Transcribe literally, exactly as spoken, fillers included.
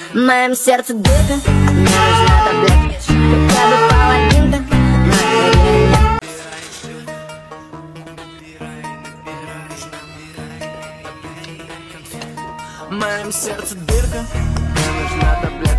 В моем сердце дырка, мне нужна таблетка, хотя бы половинка. В моем сердце дырка, мне нужна таблетка.